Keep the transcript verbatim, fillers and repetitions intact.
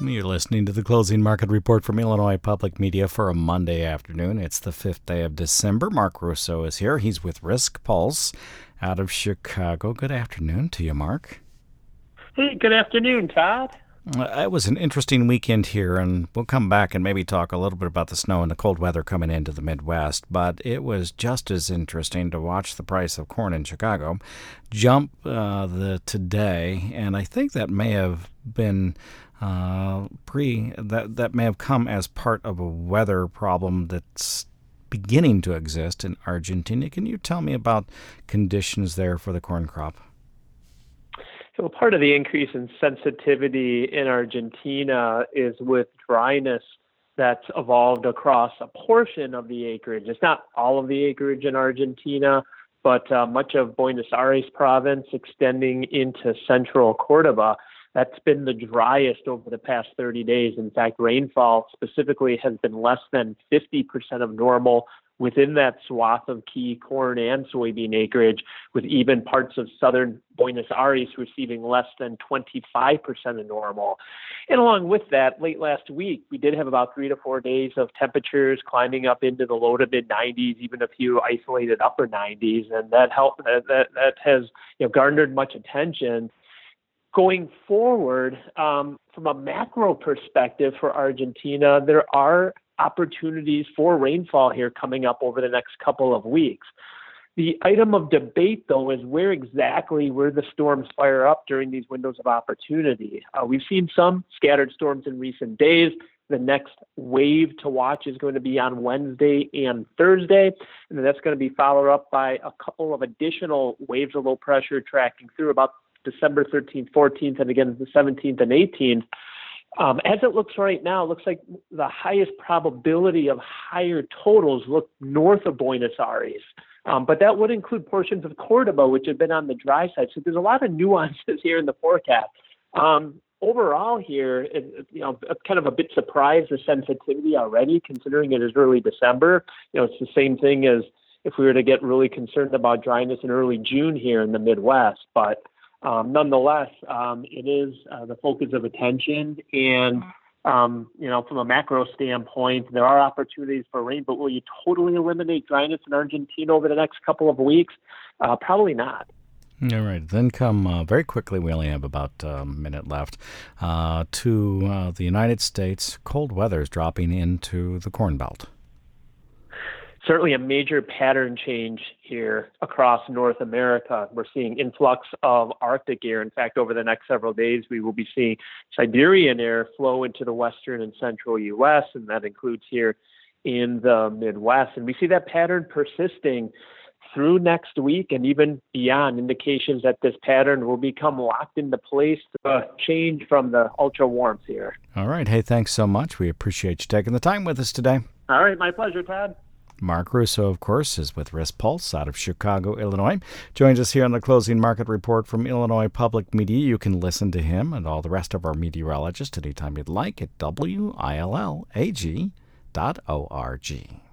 You're listening to the Closing Market Report from Illinois Public Media for a Monday afternoon. It's the fifth day of December. Mark Russo is here. He's with Risk Pulse out of Chicago. Good afternoon to you, Mark. Hey, good afternoon, Todd. Uh, it was an interesting weekend here, and we'll come back and maybe talk a little bit about the snow and the cold weather coming into the Midwest. But it was just as interesting to watch the price of corn in Chicago jump uh, the today, and I think that may have been uh, pre that that may have come as part of a weather problem that's beginning to exist in Argentina. Can you tell me about conditions there for the corn crop? So part of the increase in sensitivity in Argentina is with dryness that's evolved across a portion of the acreage. It's not all of the acreage in Argentina, but uh, much of Buenos Aires province extending into central Cordoba. That's been the driest over the past thirty days. In fact, rainfall specifically has been less than fifty percent of normal within that swath of key corn and soybean acreage, with even parts of southern Buenos Aires receiving less than twenty-five percent of normal. And along with that, late last week, we did have about three to four days of temperatures climbing up into the low to mid nineties, even a few isolated upper nineties, and that helped. That that, that has you know garnered much attention. Going forward, um, from a macro perspective for Argentina, there are opportunities for rainfall here coming up over the next couple of weeks. The item of debate, though, is where exactly where the storms fire up during these windows of opportunity. Uh, we've seen some scattered storms in recent days. The next wave to watch is going to be on Wednesday and Thursday, and then that's going to be followed up by a couple of additional waves of low pressure tracking through about December thirteenth, fourteenth, and again the seventeenth and eighteenth. Um, as it looks right now, it looks like the highest probability of higher totals look north of Buenos Aires. Um, but that would include portions of Cordoba, which have been on the dry side. So there's a lot of nuances here in the forecast. Um, overall here, it, you know, kind of a bit surprised the sensitivity already, considering it is early December. You know, it's the same thing as if we were to get really concerned about dryness in early June here in the Midwest. But Um, nonetheless, um, it is uh, the focus of attention, and um, you know, from a macro standpoint, there are opportunities for rain. But will you totally eliminate dryness in Argentina over the next couple of weeks? Uh, probably not. All right. Then come uh, very quickly. We only have about a minute left. Uh, to uh, the United States, cold weather is dropping into the Corn Belt. Certainly a major pattern change here across North America. We're seeing influx of Arctic air. In fact, over the next several days, we will be seeing Siberian air flow into the western and central U S, and that includes here in the Midwest. And we see that pattern persisting through next week and even beyond, indications that this pattern will become locked into place to change from the ultra warmth here. All right. Hey, thanks so much. We appreciate you taking the time with us today. All right. My pleasure, Todd. Mark Russo, of course, is with Risk Pulse out of Chicago, Illinois. Joins us here on the Closing Market Report from Illinois Public Media. You can listen to him and all the rest of our meteorologists anytime you'd like at W I L L A G dot org.